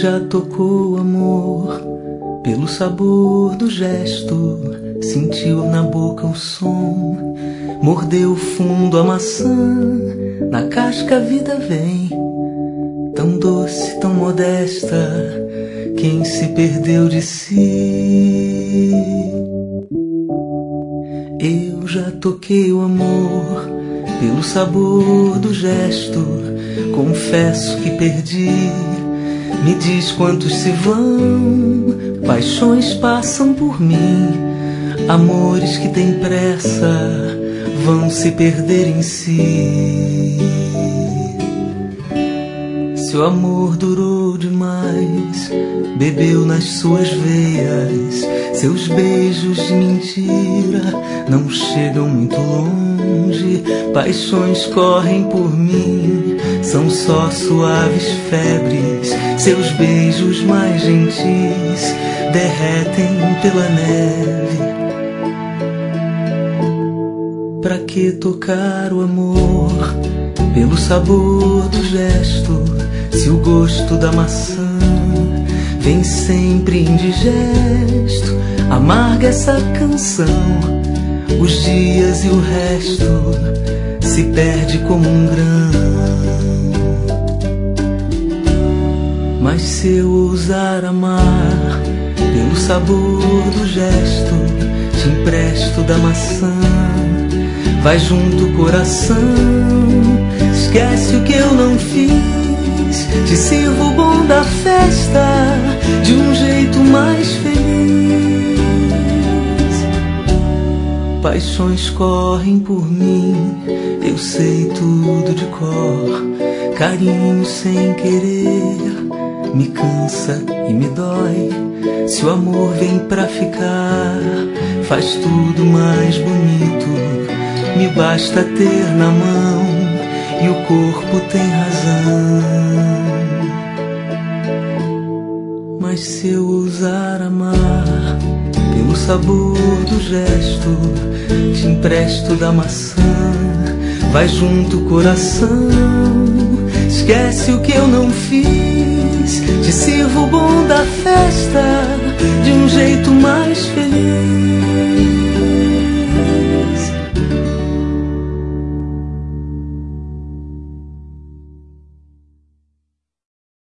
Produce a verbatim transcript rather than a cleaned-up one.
já tocou amor pelo sabor do gesto, sentiu na boca o som, mordeu fundo a maçã, na casca a vida vem, tão doce, tão modesta, quem se perdeu de si. Eu já toquei o amor pelo sabor do gesto, confesso que perdi. Me diz quantos se vão, paixões passam por mim, amores que têm pressa vão se perder em si. Se o amor durou demais, bebeu nas suas veias, seus beijos de mentira não chegam muito longe, paixões correm por mim, são só suaves febres, seus beijos mais gentis derretem pela neve. Pra que tocar o amor pelo sabor do gesto, se o gosto da maçã vem sempre indigesto? Amarga essa canção, os dias e o resto se perde como um grão. Mas se eu ousar amar pelo sabor do gesto, te empresto da maçã, vai junto o coração, esquece o que eu não fiz, te sirvo o bom da festa de um jeito mais feliz. Paixões correm por mim, eu sei tudo de cor, carinho sem querer me cansa e me dói. Se o amor vem pra ficar, faz tudo mais bonito, me basta ter na mão e o corpo tem razão. Mas se eu ousar amar pelo sabor do gesto, te empresto da maçã, vai junto o coração, esquece o que eu não fiz, te sirvo o bom da festa de um jeito mais feliz.